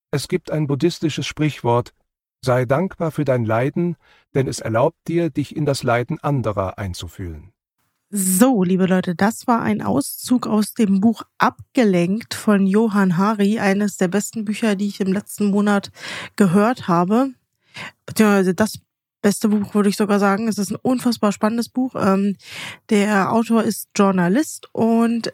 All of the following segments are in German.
Es gibt ein buddhistisches Sprichwort: Sei dankbar für dein Leiden, denn es erlaubt dir, dich in das Leiden anderer einzufühlen. So, liebe Leute, das war ein Auszug aus dem Buch Abgelenkt von Johann Hari, eines der besten Bücher, die ich im letzten Monat gehört habe. Beziehungsweise das beste Buch, würde ich sogar sagen. Es ist ein unfassbar spannendes Buch. Der Autor ist Journalist und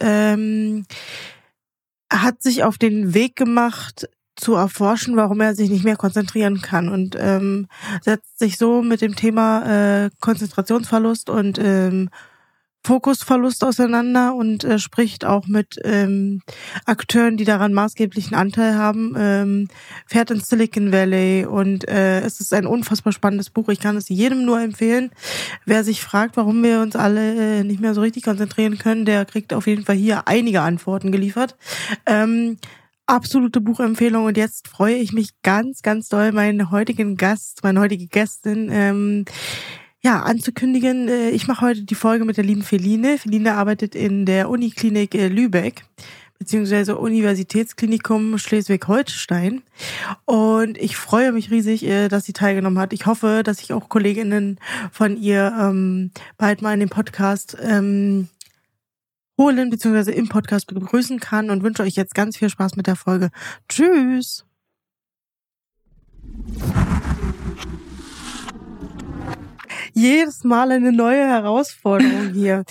hat sich auf den Weg gemacht, zu erforschen, warum er sich nicht mehr konzentrieren kann, und setzt sich so mit dem Thema Konzentrationsverlust und Fokusverlust auseinander und spricht auch mit Akteuren, die daran maßgeblichen Anteil haben, fährt ins Silicon Valley, und es ist ein unfassbar spannendes Buch. Ich kann es jedem nur empfehlen. Wer sich fragt, warum wir uns alle nicht mehr so richtig konzentrieren können, der kriegt auf jeden Fall hier einige Antworten geliefert. Absolute Buchempfehlung, und jetzt freue ich mich ganz, ganz doll, meine heutige Gästin anzukündigen. Ich mache heute die Folge mit der lieben Feline. Feline arbeitet in der Uniklinik Lübeck, beziehungsweise Universitätsklinikum Schleswig-Holstein. Und ich freue mich riesig, dass sie teilgenommen hat. Ich hoffe, dass ich auch Kolleginnen von ihr bald mal in den Podcast holen, beziehungsweise im Podcast begrüßen kann, und wünsche euch jetzt ganz viel Spaß mit der Folge. Tschüss! Jedes Mal eine neue Herausforderung hier.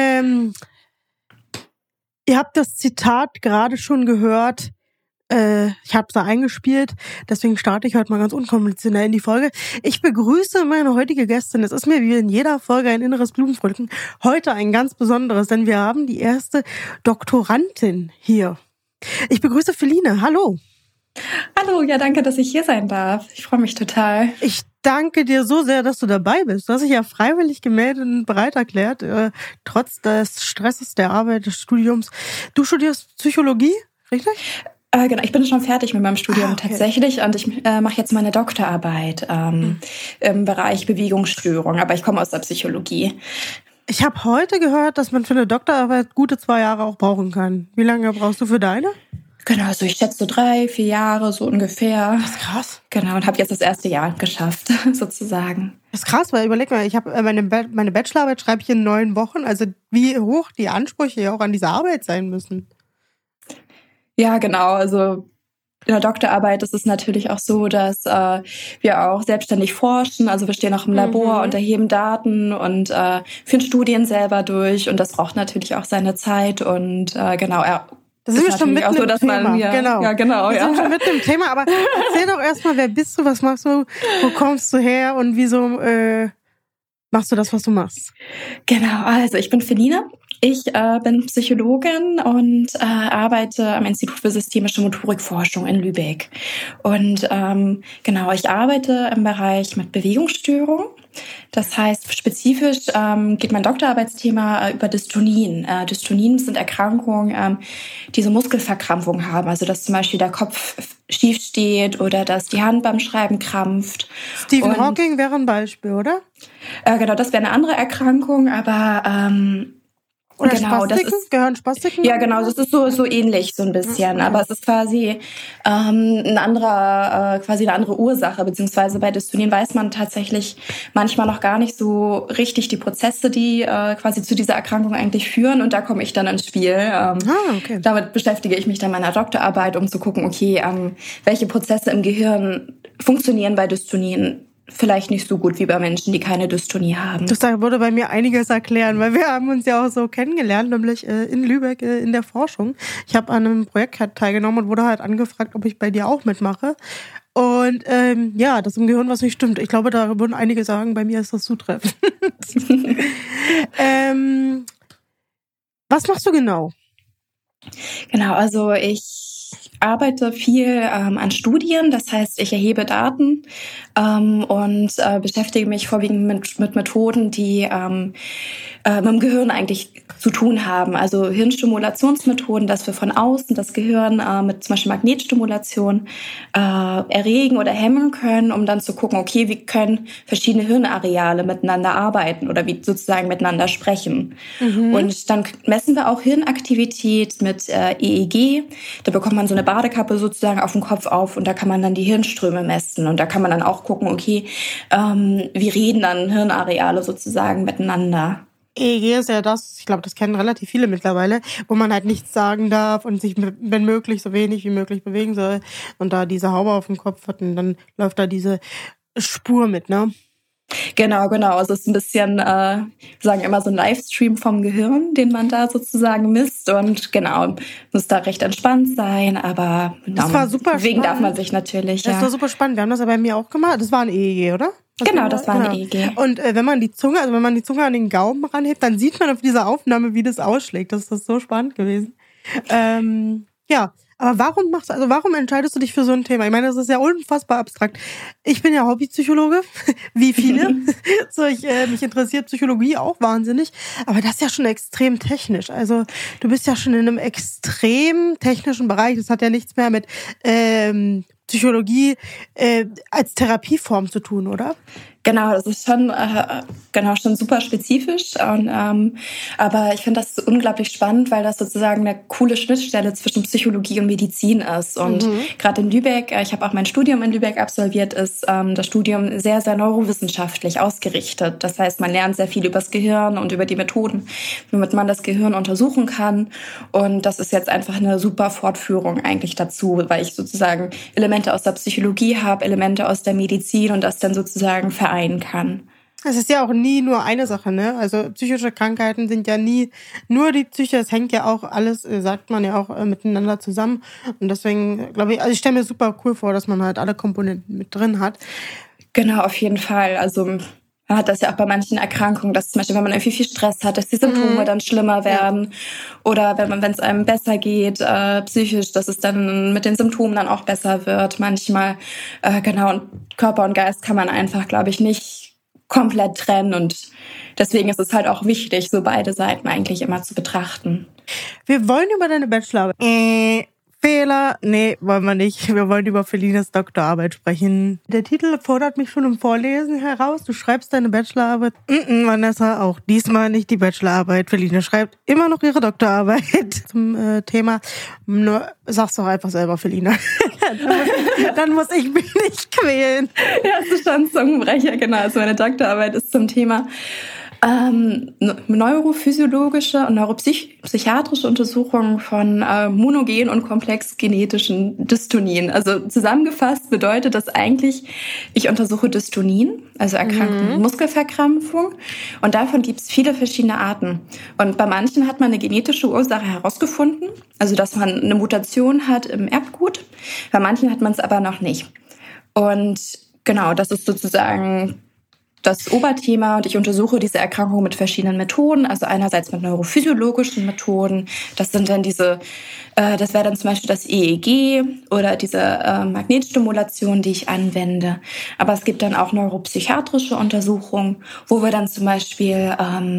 Ihr habt das Zitat gerade schon gehört. Ich habe es da eingespielt, deswegen starte ich heute mal ganz unkonventionell in die Folge. Ich begrüße meine heutige Gästin. Es ist mir wie in jeder Folge ein inneres Blumenpflücken. Heute ein ganz besonderes, denn wir haben die erste Doktorandin hier. Ich begrüße Feline. Hallo. Hallo, ja, danke, dass ich hier sein darf. Ich freue mich total. Ich danke dir so sehr, dass du dabei bist. Du hast dich ja freiwillig gemeldet und bereit erklärt, trotz des Stresses der Arbeit, des Studiums. Du studierst Psychologie, richtig? Genau, ich bin schon fertig mit meinem Studium tatsächlich, und ich mache jetzt meine Doktorarbeit im Bereich Bewegungsstörung, aber ich komme aus der Psychologie. Ich habe heute gehört, dass man für eine Doktorarbeit gute 2 Jahre auch brauchen kann. Wie lange brauchst du für deine? Genau, also ich schätze so 3-4 Jahre, so ungefähr. Das ist krass. Genau, und habe jetzt das erste Jahr geschafft, sozusagen. Das ist krass, weil überleg mal, ich habe meine Bachelorarbeit schreibe ich in 9 Wochen, also wie hoch die Ansprüche ja auch an diese Arbeit sein müssen. Ja, genau, also in der Doktorarbeit ist es natürlich auch so, dass wir auch selbstständig forschen, also wir stehen auch im Labor und erheben Daten und führen Studien selber durch, und das braucht natürlich auch seine Zeit, und genau, das sind wir schon mitten im Thema. Genau. Ja, genau. Wir sind schon mitten im Thema, aber erzähl doch erstmal, wer bist du, was machst du, wo kommst du her und wieso machst du das, was du machst? Genau, also ich bin Feline. Ich bin Psychologin und arbeite am Institut für systemische Motorikforschung in Lübeck. Und genau, ich arbeite im Bereich mit Bewegungsstörung. Das heißt, spezifisch geht mein Doktorarbeitsthema über Dystonien. Dystonien sind Erkrankungen, die so Muskelverkrampfungen haben. Also, dass zum Beispiel der Kopf schief steht oder dass die Hand beim Schreiben krampft. Stephen Hawking wäre ein Beispiel, oder? Genau, das wäre eine andere Erkrankung, aber oder genau, Spastiken? Gehören Spastiken? Ja, genau, das ist so ähnlich so ein bisschen, aber es ist quasi eine andere Ursache, beziehungsweise bei Dystonien weiß man tatsächlich manchmal noch gar nicht so richtig die Prozesse, die quasi zu dieser Erkrankung eigentlich führen, und da komme ich dann ins Spiel. Okay. Damit beschäftige ich mich dann in meiner Doktorarbeit, um zu gucken, okay, welche Prozesse im Gehirn funktionieren bei Dystonien vielleicht nicht so gut wie bei Menschen, die keine Dystonie haben. Das würde bei mir einiges erklären, weil wir haben uns ja auch so kennengelernt, nämlich in Lübeck in der Forschung. Ich habe an einem Projekt teilgenommen und wurde halt angefragt, ob ich bei dir auch mitmache. Und das im Gehirn was nicht stimmt. Ich glaube, da würden einige sagen, bei mir ist das zutreffend. Was machst du genau? Genau, also ich arbeite viel an Studien, das heißt, ich erhebe Daten und beschäftige mich vorwiegend mit Methoden, die mit dem Gehirn eigentlich zu tun haben. Also Hirnstimulationsmethoden, dass wir von außen das Gehirn mit zum Beispiel Magnetstimulation erregen oder hemmen können, um dann zu gucken, okay, wie können verschiedene Hirnareale miteinander arbeiten oder wie sozusagen miteinander sprechen. Und dann messen wir auch Hirnaktivität mit EEG. Da bekommt man so eine Badekappe sozusagen auf dem Kopf auf und da kann man dann die Hirnströme messen und da kann man dann auch gucken, okay, wie reden dann Hirnareale sozusagen miteinander. EEG ist ja das, ich glaube, das kennen relativ viele mittlerweile, wo man halt nichts sagen darf und sich, wenn möglich, so wenig wie möglich bewegen soll und da diese Haube auf dem Kopf hat und dann läuft da diese Spur mit, ne? Genau. Also es ist ein bisschen, sagen immer so ein Livestream vom Gehirn, den man da sozusagen misst und genau, muss da recht entspannt sein, aber das war super bewegen spannend. Darf man sich natürlich. Das war super spannend. Wir haben das ja bei mir auch gemacht. Das war ein EEG, oder? Das war ein EEG. Und wenn man die Zunge an den Gaumen ranhebt, dann sieht man auf dieser Aufnahme, wie das ausschlägt. Das ist so spannend gewesen. Ja. Aber warum entscheidest du dich für so ein Thema? Ich meine, das ist ja unfassbar abstrakt. Ich bin ja Hobbypsychologe, wie viele. Mich interessiert Psychologie auch wahnsinnig. Aber das ist ja schon extrem technisch. Also du bist ja schon in einem extrem technischen Bereich. Das hat ja nichts mehr mit Psychologie als Therapieform zu tun, oder? Genau, das ist schon super spezifisch. Aber ich finde das unglaublich spannend, weil das sozusagen eine coole Schnittstelle zwischen Psychologie und Medizin ist. Und gerade in Lübeck, ich habe auch mein Studium in Lübeck absolviert, ist das Studium sehr, sehr neurowissenschaftlich ausgerichtet. Das heißt, man lernt sehr viel über das Gehirn und über die Methoden, womit man das Gehirn untersuchen kann. Und das ist jetzt einfach eine super Fortführung eigentlich dazu, weil ich sozusagen Elemente aus der Psychologie habe, Elemente aus der Medizin und das dann sozusagen vereinen kann. Es ist ja auch nie nur eine Sache, ne? Also psychische Krankheiten sind ja nie nur die Psyche, es hängt ja auch alles, sagt man ja auch, miteinander zusammen. Und deswegen glaube ich, also ich stelle mir super cool vor, dass man halt alle Komponenten mit drin hat. Genau, auf jeden Fall. Also man hat das ja auch bei manchen Erkrankungen, dass zum Beispiel, wenn man irgendwie viel Stress hat, dass die Symptome dann schlimmer werden. Oder wenn es einem besser geht, psychisch, dass es dann mit den Symptomen dann auch besser wird. Manchmal, und Körper und Geist kann man einfach, glaube ich, nicht komplett trennen. Und deswegen ist es halt auch wichtig, so beide Seiten eigentlich immer zu betrachten. Wir wollen über deine Bachelorarbeit. Fehler? Nee, wollen wir nicht. Wir wollen über Felinas Doktorarbeit sprechen. Der Titel fordert mich schon im Vorlesen heraus. Du schreibst deine Bachelorarbeit. Vanessa, auch diesmal nicht die Bachelorarbeit. Felina schreibt immer noch ihre Doktorarbeit zum Thema. Nur sag's doch einfach selber, Felina. Dann muss ich mich nicht quälen. Ja, das ist schon ein Zungenbrecher, genau. Also meine Doktorarbeit ist zum Thema neurophysiologische und neuropsychiatrische Untersuchungen von monogen und komplex genetischen Dystonien. Also zusammengefasst bedeutet das eigentlich, ich untersuche Dystonien, also Erkrankungen, Muskelverkrampfung. Und davon gibt es viele verschiedene Arten. Und bei manchen hat man eine genetische Ursache herausgefunden, also dass man eine Mutation hat im Erbgut. Bei manchen hat man es aber noch nicht. Und genau, das ist sozusagen das Oberthema und ich untersuche diese Erkrankung mit verschiedenen Methoden, also einerseits mit neurophysiologischen Methoden, das sind dann das wäre dann zum Beispiel das EEG oder diese Magnetstimulation, die ich anwende. Aber es gibt dann auch neuropsychiatrische Untersuchungen, wo wir dann zum Beispiel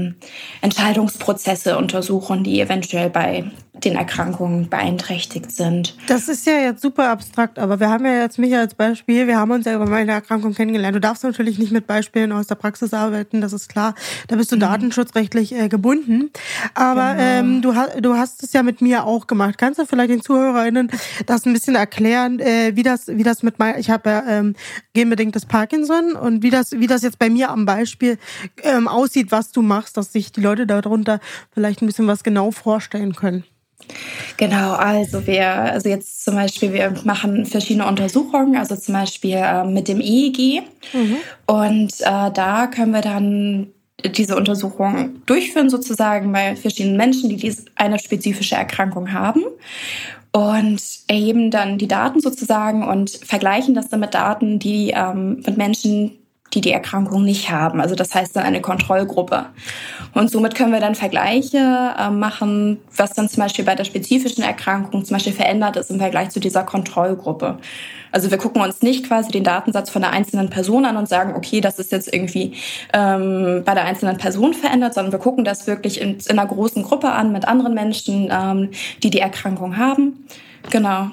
Entscheidungsprozesse untersuchen, die eventuell bei den Erkrankungen beeinträchtigt sind. Das ist ja jetzt super abstrakt, aber wir haben ja jetzt mich als Beispiel, wir haben uns ja über meine Erkrankung kennengelernt. Du darfst natürlich nicht mit Beispielen aus der Praxis arbeiten, das ist klar. Da bist du datenschutzrechtlich gebunden. Aber du hast es ja mit mir auch gemacht. Kannst du vielleicht den ZuhörerInnen das ein bisschen erklären, wie das mit ich habe ja genbedingtes Parkinson und wie das jetzt bei mir am Beispiel aussieht, was du machst, dass sich die Leute darunter vielleicht ein bisschen was genau vorstellen können. Genau, also jetzt zum Beispiel, wir machen verschiedene Untersuchungen, also zum Beispiel mit dem EEG. Und da können wir dann diese Untersuchung durchführen, sozusagen bei verschiedenen Menschen, die eine spezifische Erkrankung haben. Und erheben dann die Daten sozusagen und vergleichen das dann mit Daten, die mit Menschen, die Erkrankung nicht haben. Also das heißt dann eine Kontrollgruppe. Und somit können wir dann Vergleiche machen, was dann zum Beispiel bei der spezifischen Erkrankung zum Beispiel verändert ist im Vergleich zu dieser Kontrollgruppe. Also wir gucken uns nicht quasi den Datensatz von der einzelnen Person an und sagen, okay, das ist jetzt irgendwie bei der einzelnen Person verändert, sondern wir gucken das wirklich in einer großen Gruppe an mit anderen Menschen, die Erkrankung haben. Genau.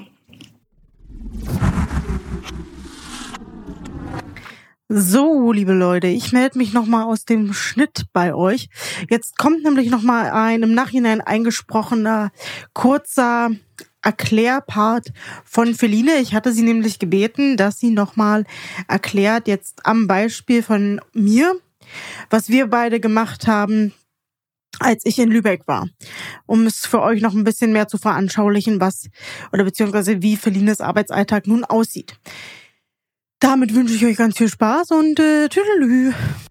So, liebe Leute, ich melde mich nochmal aus dem Schnitt bei euch. Jetzt kommt nämlich nochmal ein im Nachhinein eingesprochener, kurzer Erklärpart von Feline. Ich hatte sie nämlich gebeten, dass sie nochmal erklärt, jetzt am Beispiel von mir, was wir beide gemacht haben, als ich in Lübeck war, um es für euch noch ein bisschen mehr zu veranschaulichen, beziehungsweise wie Felines Arbeitsalltag nun aussieht. Damit wünsche ich euch ganz viel Spaß und tüdelü.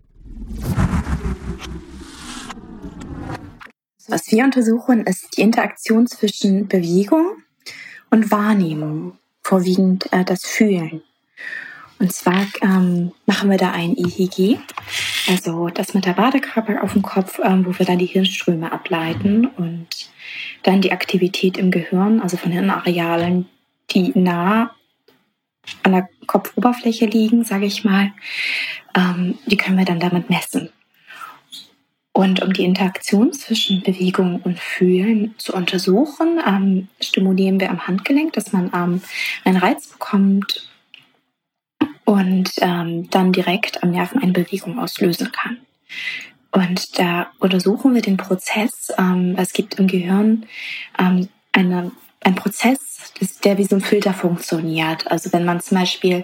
Was wir untersuchen, ist die Interaktion zwischen Bewegung und Wahrnehmung, vorwiegend das Fühlen. Und zwar machen wir da ein EEG, also das mit der Badekappe auf dem Kopf, wo wir dann die Hirnströme ableiten und dann die Aktivität im Gehirn, also von Hirnarealen, die nah an der Kopfoberfläche liegen, sage ich mal, die können wir dann damit messen. Und um die Interaktion zwischen Bewegung und Fühlen zu untersuchen, stimulieren wir am Handgelenk, dass man einen Reiz bekommt und dann direkt am Nerven eine Bewegung auslösen kann. Und da untersuchen wir den Prozess. Es gibt im Gehirn einen Prozess, der wie so ein Filter funktioniert. Also wenn man zum Beispiel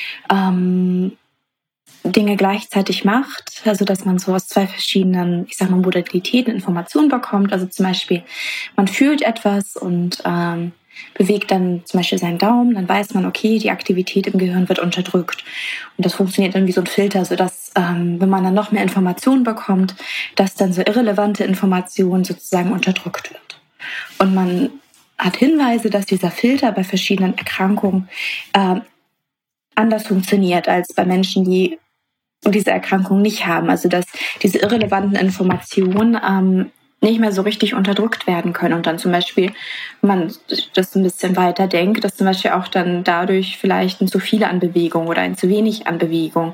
Dinge gleichzeitig macht, also dass man so aus zwei verschiedenen, ich sag mal, Modalitäten Informationen bekommt. Also zum Beispiel, man fühlt etwas und bewegt dann zum Beispiel seinen Daumen, dann weiß man, okay, die Aktivität im Gehirn wird unterdrückt. Und das funktioniert dann wie so ein Filter, sodass, wenn man dann noch mehr Informationen bekommt, dass dann so irrelevante Informationen sozusagen unterdrückt wird. Und man hat Hinweise, dass dieser Filter bei verschiedenen Erkrankungen anders funktioniert als bei Menschen, die diese Erkrankung nicht haben. Also dass diese irrelevanten Informationen nicht mehr so richtig unterdrückt werden können. Und dann zum Beispiel, wenn man das ein bisschen weiter denkt, dass zum Beispiel auch dann dadurch vielleicht ein zu viel an Bewegung oder ein zu wenig an Bewegung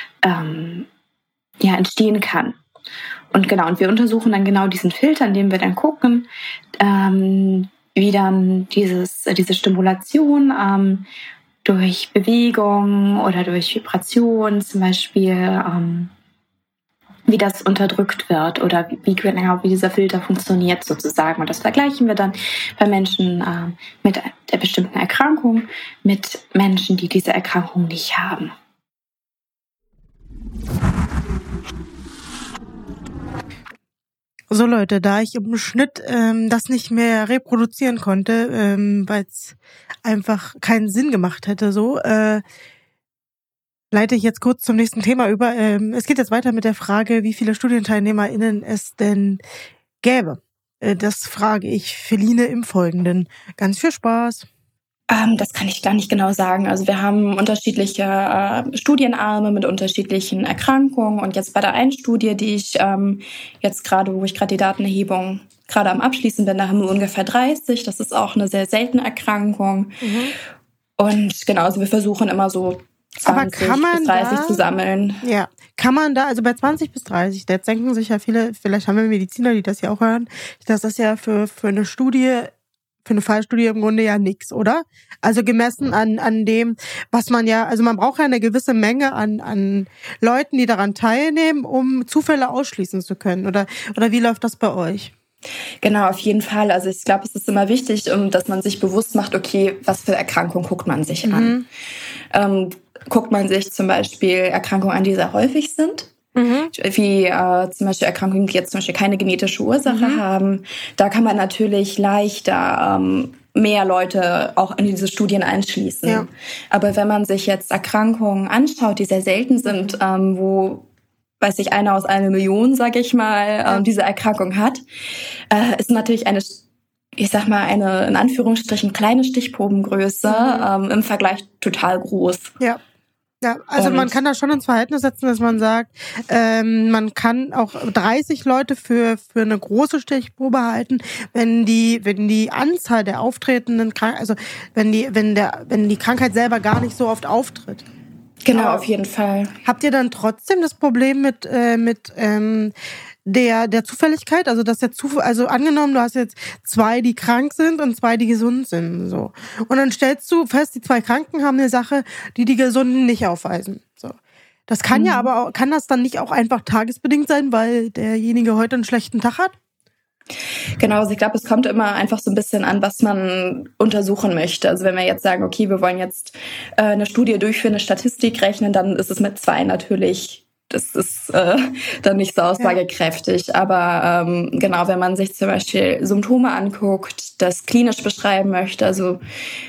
entstehen kann. Und wir untersuchen dann genau diesen Filter, indem wir dann gucken, wie dann diese Stimulation durch Bewegung oder durch Vibration zum Beispiel, wie das unterdrückt wird oder wie dieser Filter funktioniert sozusagen. Und das vergleichen wir dann bei Menschen mit der bestimmten Erkrankung mit Menschen, die diese Erkrankung nicht haben. So Leute, da ich im Schnitt das nicht mehr reproduzieren konnte, weil es einfach keinen Sinn gemacht hätte, leite ich jetzt kurz zum nächsten Thema über. Es geht jetzt weiter mit der Frage, wie viele StudienteilnehmerInnen es denn gäbe. Das frage ich Feline im Folgenden. Ganz viel Spaß. Das kann ich gar nicht genau sagen. Also wir haben unterschiedliche Studienarme mit unterschiedlichen Erkrankungen. Und jetzt bei der einen Studie, die ich wo ich gerade die Datenerhebung gerade am Abschließen bin, da haben wir ungefähr 30. Das ist auch eine sehr seltene Erkrankung. Mhm. Und also wir versuchen immer so 20 bis 30 zu sammeln. Ja, kann man da, also bei 20 bis 30, jetzt denken sich ja viele, vielleicht haben wir Mediziner, die das ja auch hören, dass das ja für eine Studie, für eine Fallstudie im Grunde ja nichts, oder? Also gemessen an dem, was man man braucht ja eine gewisse Menge an Leuten, die daran teilnehmen, um Zufälle ausschließen zu können. Oder wie läuft das bei euch? Genau, auf jeden Fall. Also ich glaube, es ist immer wichtig, dass man sich bewusst macht, okay, was für Erkrankungen guckt man sich an. Guckt man sich zum Beispiel Erkrankungen an, die sehr häufig sind, wie zum Beispiel Erkrankungen, die jetzt zum Beispiel keine genetische Ursache haben. Da kann man natürlich leichter mehr Leute auch in diese Studien einschließen. Ja. Aber wenn man sich jetzt Erkrankungen anschaut, die sehr selten sind, wo einer aus 1 Million, sage ich mal, diese Erkrankung hat, ist natürlich eine in Anführungsstrichen kleine Stichprobengröße im Vergleich total groß. Ja. Ja, also man kann das schon ins Verhältnis setzen, dass man sagt, man kann auch 30 Leute für eine große Stichprobe halten, wenn die Anzahl der auftretenden wenn die Krankheit selber gar nicht so oft auftritt. Genau, auf jeden Fall. Habt ihr dann trotzdem das Problem mit der Zufälligkeit, also dass also angenommen, du hast jetzt 2, die krank sind und 2, die gesund sind, so. Und dann stellst du fest, die 2 Kranken haben eine Sache, die Gesunden nicht aufweisen, so. Das kann ja aber auch, kann das dann nicht auch einfach tagesbedingt sein, weil derjenige heute einen schlechten Tag hat? Genau, also ich glaube, es kommt immer einfach so ein bisschen an, was man untersuchen möchte. Also wenn wir jetzt sagen, okay, wir wollen jetzt eine Studie durchführen, eine Statistik rechnen, dann ist es mit 2 natürlich, das ist dann nicht so aussagekräftig. Aber genau, wenn man sich zum Beispiel Symptome anguckt, das klinisch beschreiben möchte, also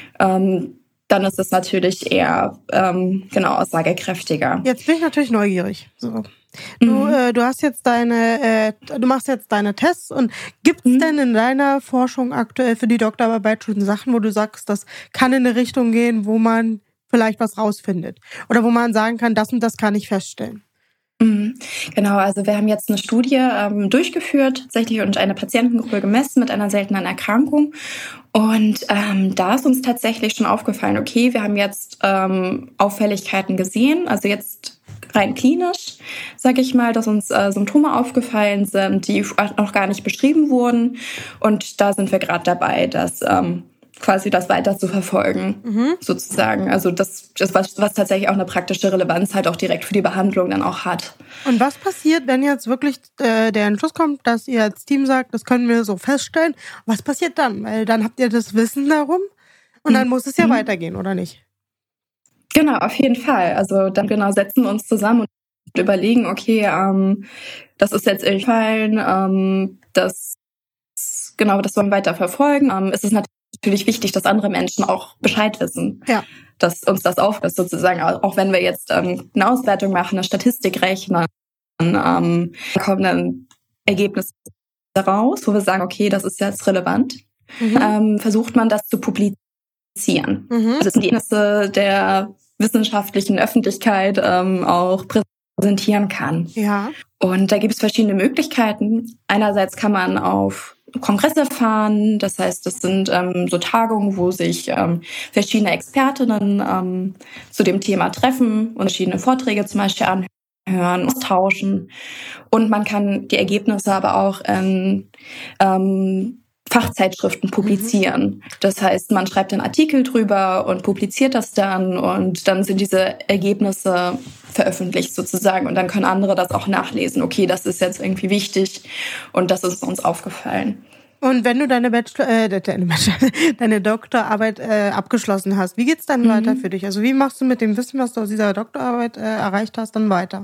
dann ist es natürlich eher genau aussagekräftiger. Jetzt bin ich natürlich neugierig. So. Du hast jetzt du machst jetzt deine Tests und gibt es denn in deiner Forschung aktuell für die Doktorarbeit schon Sachen, wo du sagst, das kann in eine Richtung gehen, wo man vielleicht was rausfindet? Oder wo man sagen kann, das und das kann ich feststellen? Genau, also wir haben jetzt eine Studie durchgeführt tatsächlich und eine Patientengruppe gemessen mit einer seltenen Erkrankung. Und da ist uns tatsächlich schon aufgefallen, okay, wir haben jetzt Auffälligkeiten gesehen, also jetzt rein klinisch, sage ich mal, dass uns Symptome aufgefallen sind, die noch gar nicht beschrieben wurden. Und da sind wir gerade dabei, das quasi das weiter zu verfolgen, sozusagen. Also das was tatsächlich auch eine praktische Relevanz halt auch direkt für die Behandlung dann auch hat. Und was passiert, wenn jetzt wirklich der Entschluss kommt, dass ihr als Team sagt, das können wir so feststellen? Was passiert dann? Weil dann habt ihr das Wissen darum und dann muss es ja weitergehen, oder nicht? Genau, auf jeden Fall. Also dann genau setzen wir uns zusammen und überlegen, okay, das ist jetzt irgendwie fallen, das wollen wir weiter verfolgen. Es ist natürlich wichtig, dass andere Menschen auch Bescheid wissen, dass uns das aufist sozusagen. Auch wenn wir jetzt eine Auswertung machen, eine Statistik rechnen, kommen dann Ergebnisse raus, wo wir sagen, okay, das ist jetzt relevant. Versucht man das zu publizieren. Also das sind die Ergebnisse der wissenschaftlichen Öffentlichkeit auch präsentieren kann. Ja. Und da gibt es verschiedene Möglichkeiten. Einerseits kann man auf Kongresse fahren, das heißt, das sind so Tagungen, wo sich verschiedene Expertinnen zu dem Thema treffen und verschiedene Vorträge zum Beispiel anhören, austauschen. Und man kann die Ergebnisse aber auch in Fachzeitschriften publizieren. Das heißt, man schreibt einen Artikel drüber und publiziert das dann und dann sind diese Ergebnisse veröffentlicht sozusagen und dann können andere das auch nachlesen. Okay, das ist jetzt irgendwie wichtig und das ist uns aufgefallen. Und wenn du deine Doktorarbeit abgeschlossen hast, wie geht's dann weiter für dich? Also wie machst du mit dem Wissen, was du aus dieser Doktorarbeit erreicht hast, dann weiter?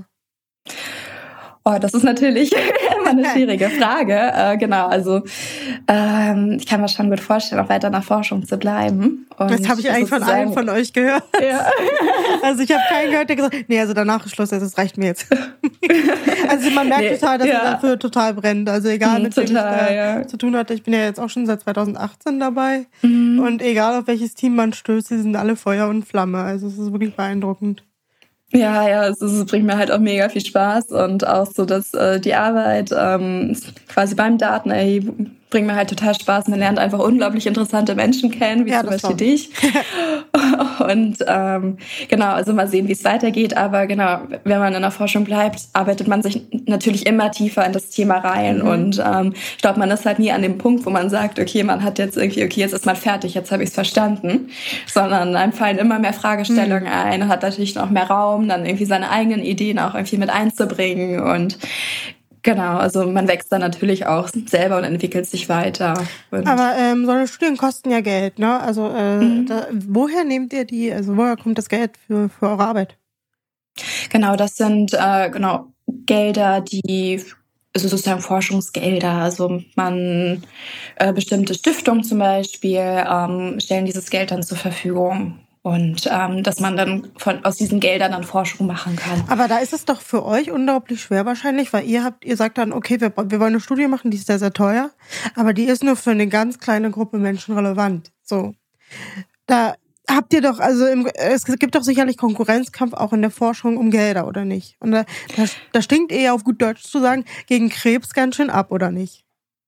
Oh, das ist natürlich immer eine schwierige Frage. Genau, also ich kann mir schon gut vorstellen, auch weiter nach Forschung zu bleiben. Und das habe ich eigentlich von allen von euch gehört. Ja. Also ich habe keinen gehört, der gesagt hat, nee, also danach ist Schluss, das reicht mir jetzt. Also man merkt total, dass er dafür total brennt. Also egal, mit wem ich zu tun hatte, ich bin ja jetzt auch schon seit 2018 dabei. Und egal, auf welches Team man stößt, die sind alle Feuer und Flamme. Also es ist wirklich beeindruckend. Ja, es bringt mir halt auch mega viel Spaß und auch so, dass die Arbeit quasi beim Datenerheben bringt mir halt total Spaß. Man lernt einfach unglaublich interessante Menschen kennen, wie zum Beispiel dich. Und genau, also mal sehen, wie es weitergeht. Aber genau, wenn man in der Forschung bleibt, arbeitet man sich natürlich immer tiefer in das Thema rein. Und ich glaube, man ist halt nie an dem Punkt, wo man sagt, okay, man hat jetzt irgendwie, okay, jetzt ist man fertig, jetzt habe ich es verstanden. Sondern einem fallen immer mehr Fragestellungen ein und hat natürlich noch mehr Raum, dann irgendwie seine eigenen Ideen auch irgendwie mit einzubringen. Und genau, also man wächst dann natürlich auch selber und entwickelt sich weiter. Aber so eine Studien kosten ja Geld, ne? Also woher nehmt ihr die, also woher kommt das Geld für eure Arbeit? Genau, das sind Gelder, also sozusagen Forschungsgelder. Also bestimmte Stiftungen zum Beispiel stellen dieses Geld dann zur Verfügung. Und dass man dann aus diesen Geldern dann Forschung machen kann. Aber da ist es doch für euch unglaublich schwer wahrscheinlich, weil ihr sagt dann, okay, wir wollen eine Studie machen, die ist sehr, sehr teuer, aber die ist nur für eine ganz kleine Gruppe Menschen relevant. So, da habt ihr doch, also es gibt doch sicherlich Konkurrenzkampf auch in der Forschung um Gelder, oder nicht? Und da stinkt eher, auf gut Deutsch zu sagen, gegen Krebs ganz schön ab, oder nicht?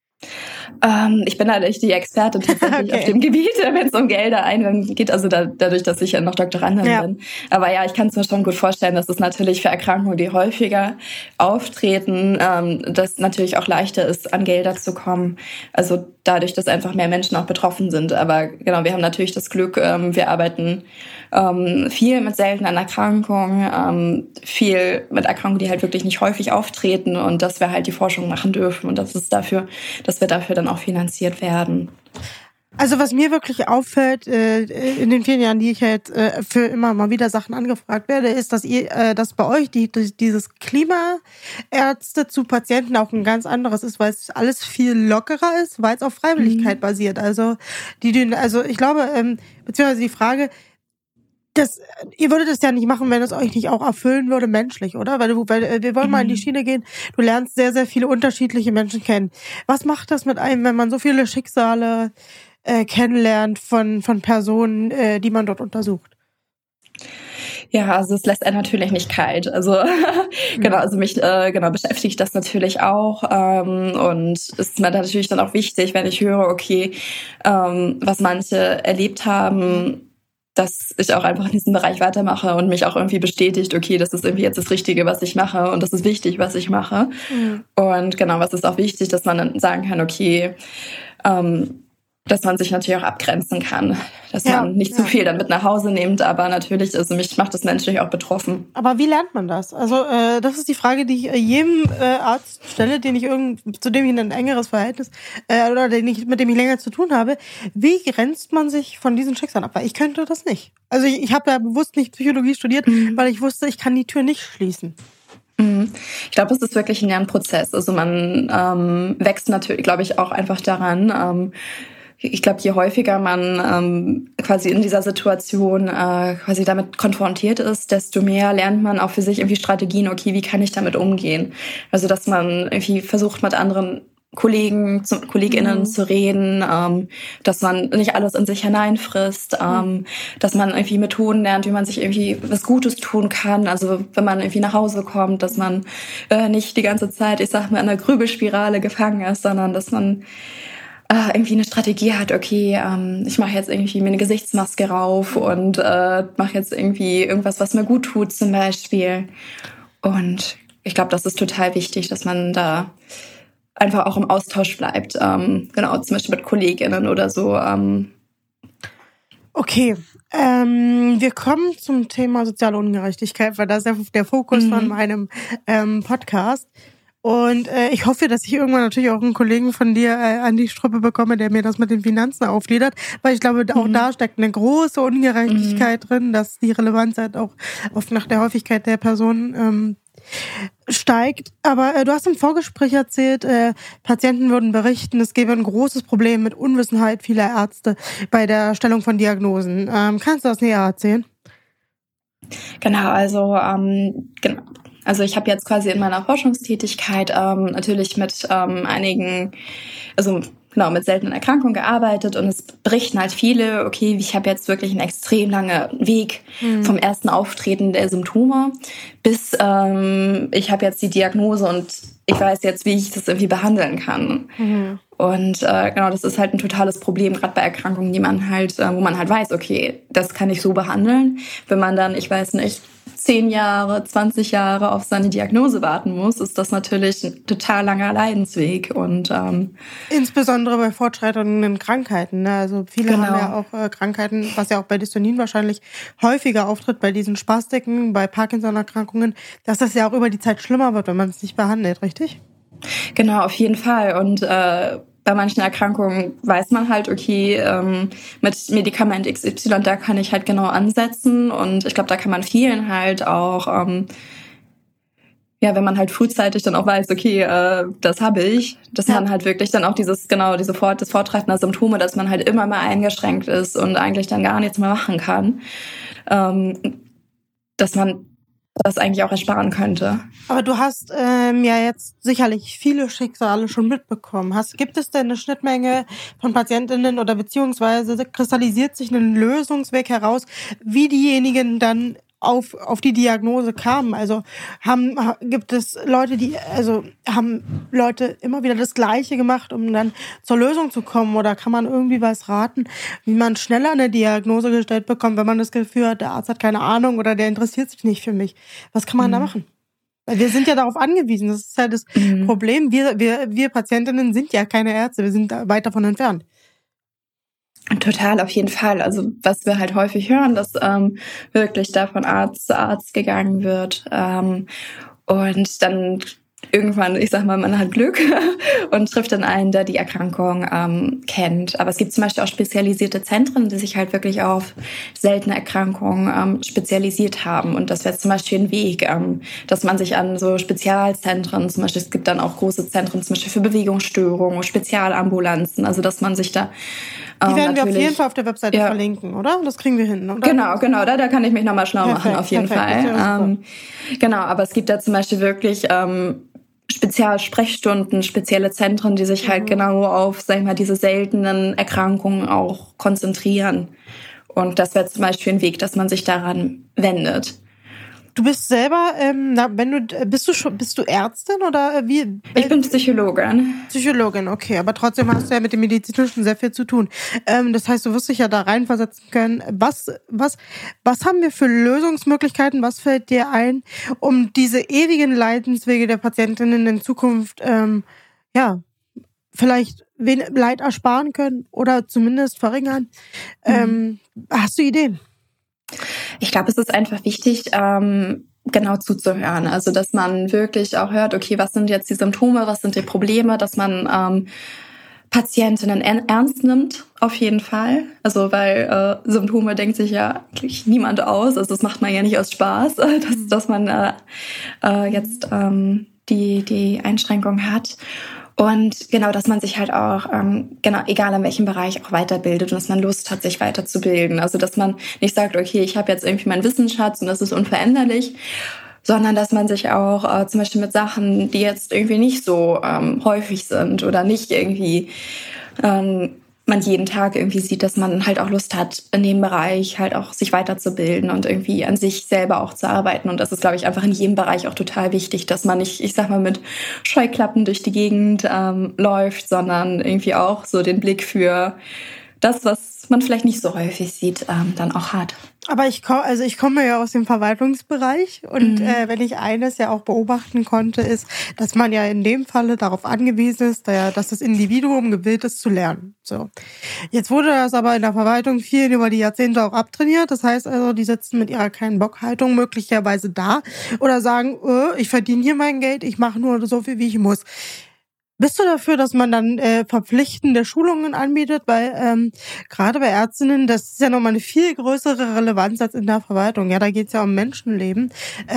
Ich bin halt echt die Expertin tatsächlich auf dem Gebiet, wenn es um Gelder geht, also dadurch, dass ich ja noch Doktorandin bin. Aber ja, ich kann es mir schon gut vorstellen, dass es natürlich für Erkrankungen, die häufiger auftreten, dass natürlich auch leichter ist, an Gelder zu kommen. Also dadurch, dass einfach mehr Menschen auch betroffen sind. Aber genau, wir haben natürlich das Glück, wir arbeiten viel mit seltenen Erkrankungen, viel mit Erkrankungen, die halt wirklich nicht häufig auftreten und dass wir halt die Forschung machen dürfen und dass wir dafür dann auch finanziert werden. Also was mir wirklich auffällt in den 4 Jahren, die ich jetzt für immer mal wieder Sachen angefragt werde, ist, dass bei euch dieses Klima Ärzte zu Patienten auch ein ganz anderes ist, weil es alles viel lockerer ist, weil es auf Freiwilligkeit basiert. Also ich glaube, beziehungsweise die Frage, ihr würdet es ja nicht machen, wenn es euch nicht auch erfüllen würde, menschlich, oder? Weil wir wollen mal in die Schiene gehen. Du lernst sehr, sehr viele unterschiedliche Menschen kennen. Was macht das mit einem, wenn man so viele Schicksale kennenlernt von Personen, die man dort untersucht? Ja, also es lässt einen natürlich nicht kalt. Also genau, also mich beschäftigt das natürlich auch und ist mir natürlich dann auch wichtig, wenn ich höre, okay, was manche erlebt haben, dass ich auch einfach in diesem Bereich weitermache und mich auch irgendwie bestätigt, okay, das ist irgendwie jetzt das Richtige, was ich mache und das ist wichtig, was ich mache. Und genau, was ist auch wichtig, dass man dann sagen kann, okay, dass man sich natürlich auch abgrenzen kann, dass man nicht zu viel dann mit nach Hause nimmt, aber natürlich, also mich macht das menschlich auch betroffen. Aber wie lernt man das? Also das ist die Frage, die ich jedem Arzt stelle, zu dem ich ein engeres Verhältnis oder mit dem ich länger zu tun habe. Wie grenzt man sich von diesen Schicksalen ab? Weil ich könnte das nicht. Also ich habe ja bewusst nicht Psychologie studiert, weil ich wusste, ich kann die Tür nicht schließen. Ich glaube, es ist wirklich ein Lernprozess. Also man wächst natürlich, glaube ich, auch einfach daran. Ich glaube, je häufiger man quasi in dieser Situation quasi damit konfrontiert ist, desto mehr lernt man auch für sich irgendwie Strategien, okay, wie kann ich damit umgehen? Also, dass man irgendwie versucht, mit anderen KollegInnen zu reden, dass man nicht alles in sich hineinfrisst, dass man irgendwie Methoden lernt, wie man sich irgendwie was Gutes tun kann. Also wenn man irgendwie nach Hause kommt, dass man nicht die ganze Zeit, ich sag mal, in einer Grübelspirale gefangen ist, sondern dass man irgendwie eine Strategie hat, okay, ich mache jetzt irgendwie mir eine Gesichtsmaske rauf und mache jetzt irgendwie irgendwas, was mir gut tut zum Beispiel. Und ich glaube, das ist total wichtig, dass man da einfach auch im Austausch bleibt. Genau, zum Beispiel mit KollegInnen oder so. Okay, wir kommen zum Thema soziale Ungerechtigkeit, weil das ist ja der Fokus von meinem Podcast. Und ich hoffe, dass ich irgendwann natürlich auch einen Kollegen von dir an die Strippe bekomme, der mir das mit den Finanzen aufgliedert, weil ich glaube, auch da steckt eine große Ungerechtigkeit drin, dass die Relevanz halt auch oft nach der Häufigkeit der Person steigt. Aber du hast im Vorgespräch erzählt, Patienten würden berichten, es gäbe ein großes Problem mit Unwissenheit vieler Ärzte bei der Stellung von Diagnosen. Kannst du das näher erzählen? Genau, also ich habe jetzt quasi in meiner Forschungstätigkeit natürlich mit einigen, also genau, mit seltenen Erkrankungen gearbeitet und es berichten halt viele, okay, ich habe jetzt wirklich einen extrem langen Weg vom ersten Auftreten der Symptome bis ich habe jetzt die Diagnose und ich weiß jetzt, wie ich das irgendwie behandeln kann. Und genau, das ist halt ein totales Problem, gerade bei Erkrankungen, die man halt, wo man halt weiß, okay, das kann ich so behandeln. Wenn man dann, ich weiß nicht, 10 Jahre, 20 Jahre auf seine Diagnose warten muss, ist das natürlich ein total langer Leidensweg. Und insbesondere bei fortschreitenden Krankheiten. Ne? Also viele haben ja auch Krankheiten, was ja auch bei Dystonien wahrscheinlich häufiger auftritt, bei diesen Spastiken, bei Parkinson-Erkrankungen, dass das ja auch über die Zeit schlimmer wird, wenn man es nicht behandelt, richtig? Genau, auf jeden Fall. Und bei manchen Erkrankungen weiß man halt, okay, mit Medikament XY, da kann ich halt genau ansetzen. Und ich glaube, da kann man vielen halt auch, wenn man halt frühzeitig dann auch weiß, okay, das habe ich, dass man halt wirklich dann auch das Fortschreiten der Symptome, dass man halt immer mal eingeschränkt ist und eigentlich dann gar nichts mehr machen kann, dass man das eigentlich auch ersparen könnte. Aber du hast ja jetzt sicherlich viele Schicksale schon mitbekommen. Gibt es denn eine Schnittmenge von PatientInnen oder beziehungsweise kristallisiert sich ein Lösungsweg heraus, wie diejenigen dann auf die Diagnose kamen? Also gibt es Leute, haben Leute immer wieder das Gleiche gemacht, um dann zur Lösung zu kommen? Oder kann man irgendwie was raten, wie man schneller eine Diagnose gestellt bekommt, wenn man das Gefühl hat, der Arzt hat keine Ahnung oder der interessiert sich nicht für mich? Was kann man da machen? Weil wir sind ja darauf angewiesen. Das ist ja das Problem. Wir Patientinnen sind ja keine Ärzte. Wir sind weit davon entfernt. Total, auf jeden Fall. Also was wir halt häufig hören, dass wirklich da von Arzt zu Arzt gegangen wird und dann irgendwann, ich sag mal, man hat Glück und trifft dann einen, der die Erkrankung kennt. Aber es gibt zum Beispiel auch spezialisierte Zentren, die sich halt wirklich auf seltene Erkrankungen spezialisiert haben. Und das wäre zum Beispiel ein Weg, dass man sich an so Spezialzentren, zum Beispiel es gibt dann auch große Zentren, zum Beispiel für Bewegungsstörungen, Spezialambulanzen, also dass man sich da die werden wir auf jeden Fall auf der Webseite verlinken, oder? Das kriegen wir hin, oder? Genau, da kann ich mich nochmal schlau machen, auf jeden Fall. Genau, aber es gibt da zum Beispiel wirklich Spezialsprechstunden, spezielle Zentren, die sich halt genau auf, sag ich mal, diese seltenen Erkrankungen auch konzentrieren. Und das wäre zum Beispiel ein Weg, dass man sich daran wendet. Du bist selber, bist du Ärztin oder wie? Ich bin Psychologin. Psychologin, okay, aber trotzdem hast du ja mit dem Medizinischen sehr viel zu tun. Das heißt, du wirst dich ja da reinversetzen können. Was haben wir für Lösungsmöglichkeiten? Was fällt dir ein, um diese ewigen Leidenswege der Patientinnen in Zukunft, vielleicht Leid ersparen können oder zumindest verringern? Hast du Ideen? Ich glaube, es ist einfach wichtig, genau zuzuhören. Also, dass man wirklich auch hört, okay, was sind jetzt die Symptome, was sind die Probleme, dass man Patientinnen ernst nimmt, auf jeden Fall. Also, weil Symptome denkt sich ja eigentlich niemand aus. Also, das macht man ja nicht aus Spaß, dass man jetzt die Einschränkung hat. Und genau, dass man sich halt auch, egal in welchem Bereich, auch weiterbildet und dass man Lust hat, sich weiterzubilden. Also, dass man nicht sagt, okay, ich habe jetzt irgendwie meinen Wissensschatz und das ist unveränderlich, sondern dass man sich auch zum Beispiel mit Sachen, die jetzt irgendwie nicht so häufig sind oder nicht irgendwie man jeden Tag irgendwie sieht, dass man halt auch Lust hat, in dem Bereich halt auch sich weiterzubilden und irgendwie an sich selber auch zu arbeiten. Und das ist, glaube ich, einfach in jedem Bereich auch total wichtig, dass man nicht, ich sag mal, mit Scheuklappen durch die Gegend läuft, sondern irgendwie auch so den Blick für das, was man vielleicht nicht so häufig sieht, dann auch hat. Aber ich komme ja aus dem Verwaltungsbereich und wenn ich eines ja auch beobachten konnte, ist, dass man ja in dem Falle darauf angewiesen ist, dass das Individuum gewillt ist zu lernen. So. Jetzt wurde das aber in der Verwaltung vielen über die Jahrzehnte auch abtrainiert. Das heißt also, die sitzen mit ihrer Kein-Bock-Haltung möglicherweise da oder sagen, ich verdiene hier mein Geld, ich mache nur so viel, wie ich muss. Bist du dafür, dass man dann verpflichtende Schulungen anbietet? Weil gerade bei Ärztinnen, das ist ja nochmal eine viel größere Relevanz als in der Verwaltung. Ja, da geht's ja um Menschenleben.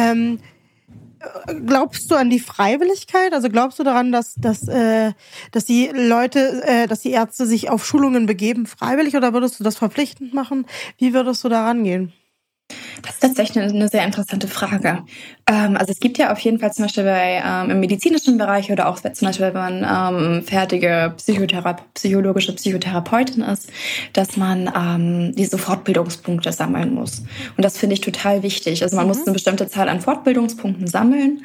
Glaubst du an die Freiwilligkeit? Also glaubst du daran, dass die Ärzte sich auf Schulungen begeben, freiwillig, oder würdest du das verpflichtend machen? Wie würdest du da rangehen? Das ist tatsächlich eine sehr interessante Frage. Also es gibt ja auf jeden Fall zum Beispiel im medizinischen Bereich oder auch zum Beispiel, wenn man fertige psychologische Psychotherapeutin ist, dass man diese Fortbildungspunkte sammeln muss. Und das finde ich total wichtig. Also man muss eine bestimmte Zahl an Fortbildungspunkten sammeln,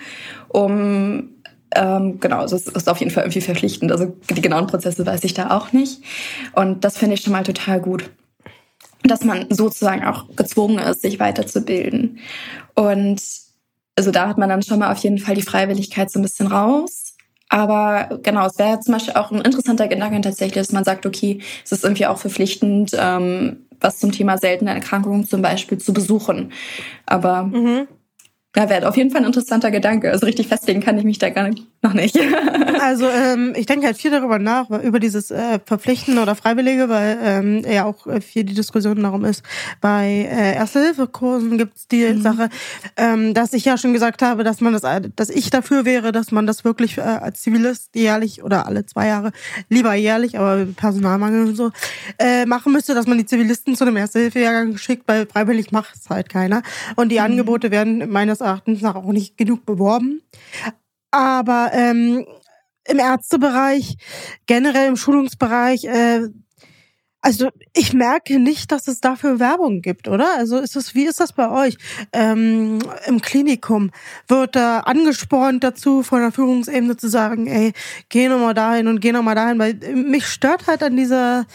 also es ist auf jeden Fall irgendwie verpflichtend. Also die genauen Prozesse weiß ich da auch nicht. Und das finde ich schon mal total gut, dass man sozusagen auch gezwungen ist, sich weiterzubilden. Und also da hat man dann schon mal auf jeden Fall die Freiwilligkeit so ein bisschen raus. Aber genau, es wäre zum Beispiel auch ein interessanter Gedanke tatsächlich, dass man sagt, okay, es ist irgendwie auch verpflichtend, was zum Thema seltene Erkrankungen zum Beispiel zu besuchen. Aber ja, wäre auf jeden Fall ein interessanter Gedanke. Also richtig festlegen kann ich mich da noch nicht. Also ich denke halt viel darüber nach, über dieses Verpflichten oder Freiwillige, weil ja auch viel die Diskussion darum ist. Bei Erste-Hilfe-Kursen gibt es die Sache, dass ich ja schon gesagt habe, dass ich dafür wäre, dass man das wirklich als Zivilist jährlich oder alle 2 Jahre, lieber jährlich, aber Personalmangel und so, machen müsste, dass man die Zivilisten zu einem Erste-Hilfe-Jahrgang schickt, weil freiwillig macht es halt keiner. Und die Angebote werden meines Erachtens nach auch nicht genug beworben. Aber im Ärztebereich, generell im Schulungsbereich, also ich merke nicht, dass es dafür Werbung gibt, oder? Also wie ist das bei euch? Im Klinikum wird da angespornt dazu, von der Führungsebene zu sagen, ey, geh nochmal dahin und geh nochmal dahin, weil mich stört halt an dieser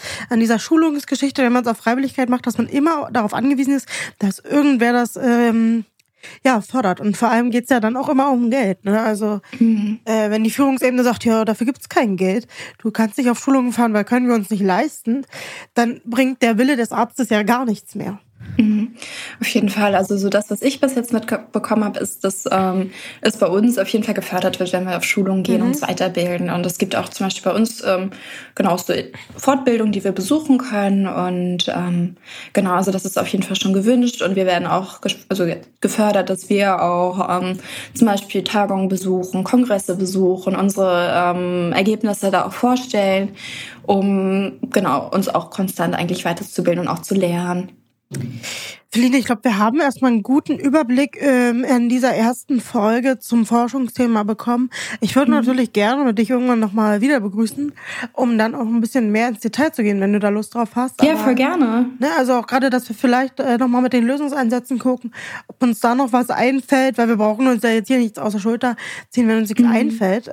Schulungsgeschichte, wenn man es auf Freiwilligkeit macht, dass man immer darauf angewiesen ist, dass irgendwer das Ja, fördert. Und vor allem geht's ja dann auch immer um Geld. Ne? Also wenn die Führungsebene sagt, ja, dafür gibt's kein Geld, du kannst nicht auf Schulungen fahren, weil können wir uns nicht leisten, dann bringt der Wille des Arztes ja gar nichts mehr. Auf jeden Fall. Also so das, was ich bis jetzt mitbekommen habe, ist, dass es bei uns auf jeden Fall gefördert wird, wenn wir auf Schulungen gehen und uns weiterbilden. Und es gibt auch zum Beispiel bei uns genau so Fortbildungen, die wir besuchen können. Und genau, also das ist auf jeden Fall schon gewünscht. Und wir werden auch gefördert, dass wir auch zum Beispiel Tagungen besuchen, Kongresse besuchen, unsere Ergebnisse da auch vorstellen, um genau uns auch konstant eigentlich weiterzubilden und auch zu lernen. Feline, ich glaube, wir haben erstmal einen guten Überblick in dieser ersten Folge zum Forschungsthema bekommen. Ich würde natürlich gerne dich irgendwann nochmal wieder begrüßen, um dann auch ein bisschen mehr ins Detail zu gehen, wenn du da Lust drauf hast. Ja, voll gerne. Ne, also auch gerade, dass wir vielleicht nochmal mit den Lösungsansätzen gucken, ob uns da noch was einfällt, weil wir brauchen uns ja jetzt hier nichts aus der Schulter ziehen, wenn uns nichts einfällt.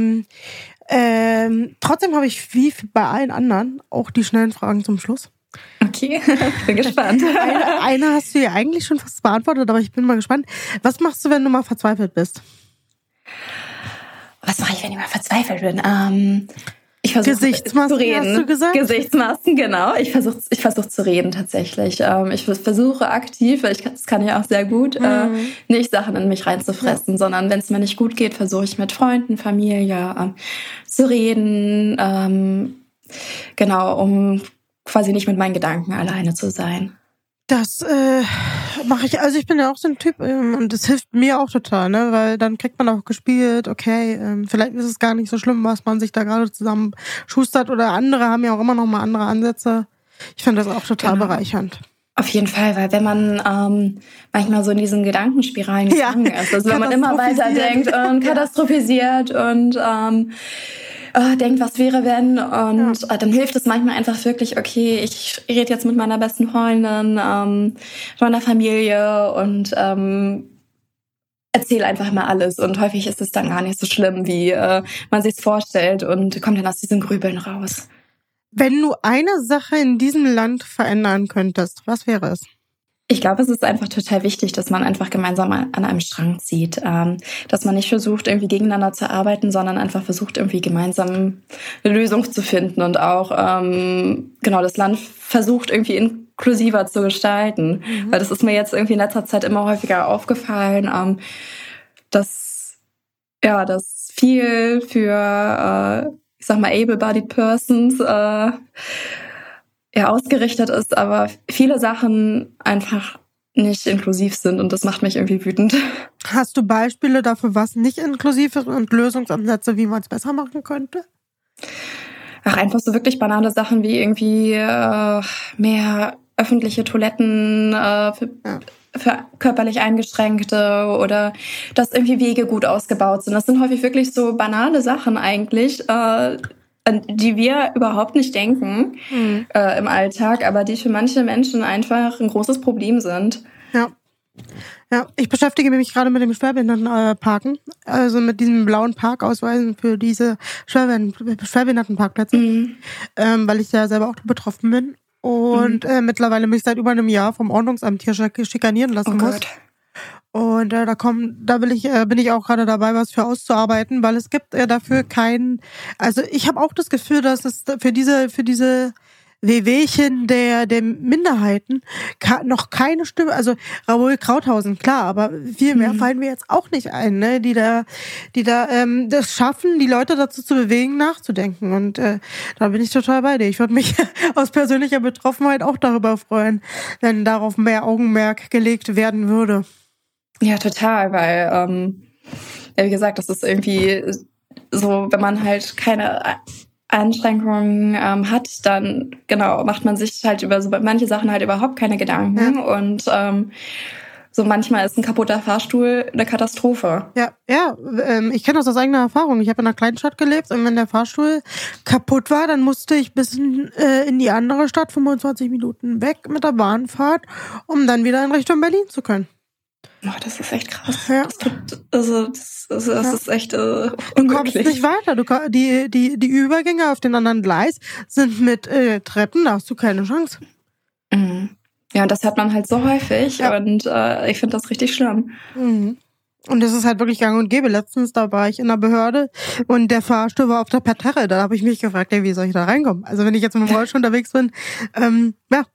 Trotzdem habe ich wie bei allen anderen auch die schnellen Fragen zum Schluss. Okay, ich bin gespannt. Eine hast du ja eigentlich schon fast beantwortet, aber ich bin mal gespannt. Was machst du, wenn du mal verzweifelt bist? Was mache ich, wenn ich mal verzweifelt bin? Ich versuche zu reden. Hast du gesagt? Gesichtsmasken, genau. Ich versuche zu reden tatsächlich. Ich versuche aktiv, weil das kann ich auch sehr gut, nicht Sachen in mich reinzufressen, sondern wenn es mir nicht gut geht, versuche ich mit Freunden, Familie zu reden. Genau, um quasi nicht mit meinen Gedanken alleine zu sein. Das mache ich, also ich bin ja auch so ein Typ und das hilft mir auch total, ne, weil dann kriegt man auch gespielt, okay, vielleicht ist es gar nicht so schlimm, was man sich da gerade zusammen schustert oder andere haben ja auch immer noch mal andere Ansätze. Ich finde das auch total bereichernd. Auf jeden Fall, weil wenn man manchmal so in diesen Gedankenspiralen gefangen ist, also wenn man immer weiterdenkt und katastrophisiert und denkt, was wäre wenn, und dann hilft es manchmal einfach wirklich, okay, ich rede jetzt mit meiner besten Freundin, meiner Familie und erzähle einfach mal alles, und häufig ist es dann gar nicht so schlimm, wie man sich's vorstellt, und kommt dann aus diesem Grübeln raus. Wenn du eine Sache in diesem Land verändern könntest, was wäre es? Ich glaube, es ist einfach total wichtig, dass man einfach gemeinsam an einem Strang zieht. Dass man nicht versucht, irgendwie gegeneinander zu arbeiten, sondern einfach versucht, irgendwie gemeinsam eine Lösung zu finden und auch genau das Land versucht, irgendwie inklusiver zu gestalten. Weil das ist mir jetzt irgendwie in letzter Zeit immer häufiger aufgefallen, dass viel für, ich sag mal, able-bodied persons ausgerichtet ist, aber viele Sachen einfach nicht inklusiv sind, und das macht mich irgendwie wütend. Hast du Beispiele dafür, was nicht inklusiv ist, und Lösungsansätze, wie man es besser machen könnte? Ach, einfach so wirklich banale Sachen wie irgendwie mehr öffentliche Toiletten für körperlich Eingeschränkte, oder dass irgendwie Wege gut ausgebaut sind. Das sind häufig wirklich so banale Sachen eigentlich, an die wir überhaupt nicht denken im Alltag, aber die für manche Menschen einfach ein großes Problem sind. Ja, ich beschäftige mich gerade mit dem Schwerbehindertenparken, also mit diesen blauen Parkausweisen für diese Schwerbehindertenparkplätze, weil ich ja selber auch betroffen bin und mittlerweile mich seit über einem Jahr vom Ordnungsamt hier schikanieren lassen muss. Und bin ich auch gerade dabei, was für auszuarbeiten, weil es gibt dafür also ich habe auch das Gefühl, dass es für diese Wehwehchen der Minderheiten noch keine Stimme, also Raoul Krauthausen, klar, aber viel mehr fallen mir jetzt auch nicht ein, ne, die da das schaffen, die Leute dazu zu bewegen, nachzudenken, und da bin ich total bei dir. Ich würde mich aus persönlicher Betroffenheit auch darüber freuen, wenn darauf mehr Augenmerk gelegt werden würde. Ja, total, weil, wie gesagt, das ist irgendwie so, wenn man halt keine Einschränkungen hat, dann genau macht man sich halt über so manche Sachen halt überhaupt keine Gedanken, und so manchmal ist ein kaputter Fahrstuhl eine Katastrophe. Ja, ich kenne das aus eigener Erfahrung. Ich habe in einer kleinen Stadt gelebt, und wenn der Fahrstuhl kaputt war, dann musste ich bis in die andere Stadt 25 Minuten weg mit der Bahnfahrt, um dann wieder in Richtung Berlin zu können. Oh, das ist echt krass. Ja. Das ist echt unmöglich. Du kommst nicht weiter. Die Übergänge auf den anderen Gleis sind mit Treppen, da hast du keine Chance. Ja, und das hört man halt so häufig und ich finde das richtig schlimm. Mhm. Und das ist halt wirklich gang und gäbe. Letztens, da war ich in der Behörde und der Fahrstuhl war auf der Parterre. Da habe ich mich gefragt, ey, wie soll ich da reinkommen? Also wenn ich jetzt mit dem Rollstuhl unterwegs bin, ja.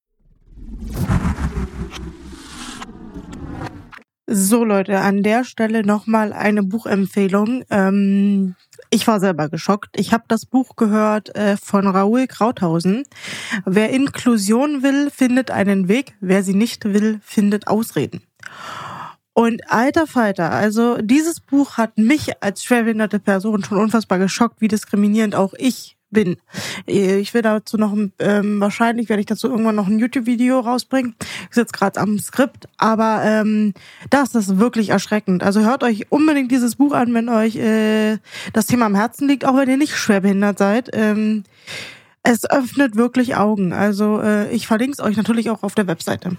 So Leute, an der Stelle nochmal eine Buchempfehlung. Ich war selber geschockt. Ich habe das Buch gehört von Raoul Krauthausen. Wer Inklusion will, findet einen Weg. Wer sie nicht will, findet Ausreden. Und alter Falter, also dieses Buch hat mich als schwerbehinderte Person schon unfassbar geschockt, wie diskriminierend auch ich bin. Ich will dazu noch, wahrscheinlich werde ich dazu irgendwann noch ein YouTube-Video rausbringen. Ich sitze gerade am Skript, aber das ist wirklich erschreckend. Also hört euch unbedingt dieses Buch an, wenn euch das Thema am Herzen liegt, auch wenn ihr nicht schwerbehindert seid. Es öffnet wirklich Augen. Also ich verlinke es euch natürlich auch auf der Webseite.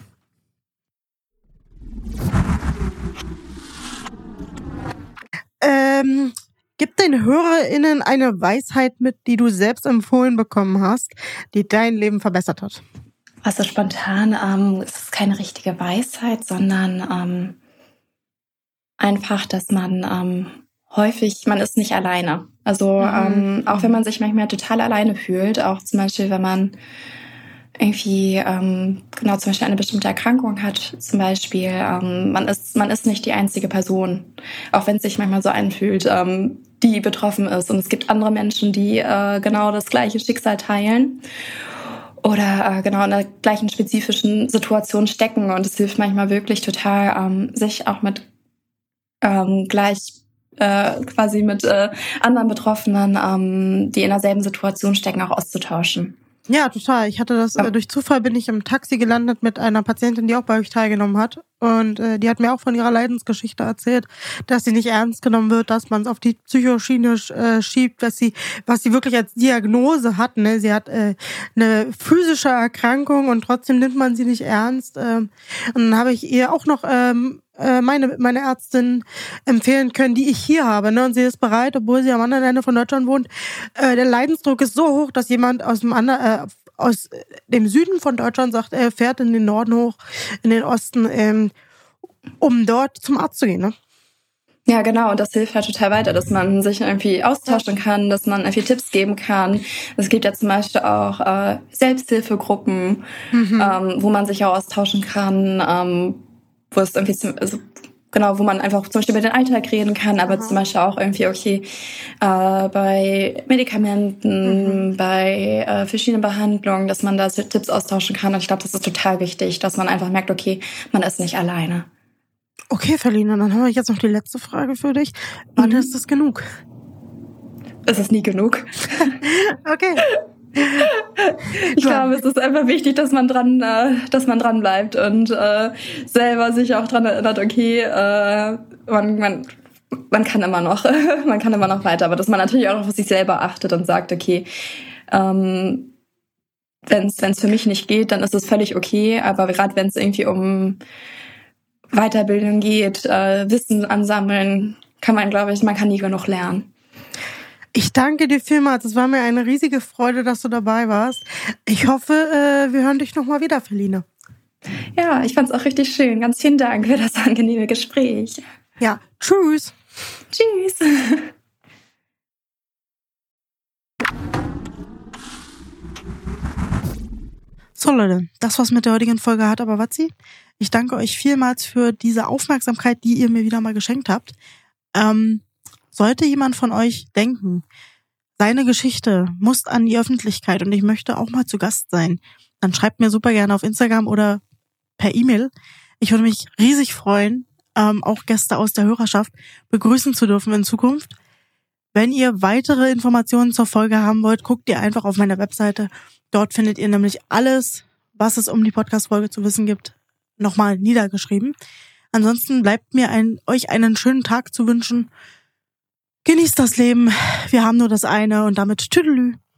Gib den HörerInnen eine Weisheit mit, die du selbst empfohlen bekommen hast, die dein Leben verbessert hat. Also spontan es ist keine richtige Weisheit, sondern einfach, dass man häufig, man ist nicht alleine. Also auch wenn man sich manchmal total alleine fühlt, auch zum Beispiel, wenn man irgendwie zum Beispiel eine bestimmte Erkrankung hat, zum Beispiel, man ist nicht die einzige Person, auch wenn es sich manchmal so anfühlt, die betroffen ist. Und es gibt andere Menschen, die genau das gleiche Schicksal teilen oder genau in der gleichen spezifischen Situation stecken. Und es hilft manchmal wirklich total, sich auch mit quasi mit anderen Betroffenen, die in derselben Situation stecken, auch auszutauschen. Ja, total. Ich hatte das, durch Zufall bin ich im Taxi gelandet mit einer Patientin, die auch bei euch teilgenommen hat. Und die hat mir auch von ihrer Leidensgeschichte erzählt, dass sie nicht ernst genommen wird, dass man es auf die Psychoschiene schiebt, was sie wirklich als Diagnose hat. Ne? Sie hat eine physische Erkrankung und trotzdem nimmt man sie nicht ernst. Und dann habe ich ihr auch noch meine Ärztin empfehlen können, die ich hier habe. Ne? Und sie ist bereit, obwohl sie am anderen Ende von Deutschland wohnt. Der Leidensdruck ist so hoch, dass jemand aus dem Süden von Deutschland sagt, er fährt in den Norden hoch, in den Osten, um dort zum Arzt zu gehen. Ne? Ja, genau. Und das hilft halt total weiter, dass man sich irgendwie austauschen kann, dass man irgendwie Tipps geben kann. Es gibt ja zum Beispiel auch Selbsthilfegruppen, wo man sich auch austauschen kann, wo es irgendwie wo man einfach zum Beispiel über den Alltag reden kann, aber zum Beispiel auch irgendwie, bei Medikamenten, bei verschiedenen Behandlungen, dass man da Tipps austauschen kann. Und ich glaube, das ist total wichtig, dass man einfach merkt, okay, man ist nicht alleine. Okay, Verlina, dann habe ich jetzt noch die letzte Frage für dich. Wann ist das genug? Es ist nie genug. Okay. Ich glaube, es ist einfach wichtig, dass man dran bleibt und selber sich auch dran erinnert, okay, man kann immer noch, weiter, aber dass man natürlich auch auf sich selber achtet und sagt, okay, wenn es für mich nicht geht, dann ist es völlig okay, aber gerade wenn es irgendwie um Weiterbildung geht, Wissen ansammeln, man kann nie genug lernen. Ich danke dir vielmals. Es war mir eine riesige Freude, dass du dabei warst. Ich hoffe, wir hören dich nochmal wieder, Verlina. Ja, ich fand es auch richtig schön. Ganz vielen Dank für das angenehme Gespräch. Ja, tschüss. Tschüss. So Leute, das war's mit der heutigen Folge Hart aber Watzi. Ich danke euch vielmals für diese Aufmerksamkeit, die ihr mir wieder mal geschenkt habt. Sollte jemand von euch denken, seine Geschichte muss an die Öffentlichkeit und ich möchte auch mal zu Gast sein, dann schreibt mir super gerne auf Instagram oder per E-Mail. Ich würde mich riesig freuen, auch Gäste aus der Hörerschaft begrüßen zu dürfen in Zukunft. Wenn ihr weitere Informationen zur Folge haben wollt, guckt ihr einfach auf meiner Webseite. Dort findet ihr nämlich alles, was es um die Podcast-Folge zu wissen gibt, nochmal niedergeschrieben. Ansonsten bleibt mir euch einen schönen Tag zu wünschen. Genießt das Leben. Wir haben nur das eine und damit tüdelü.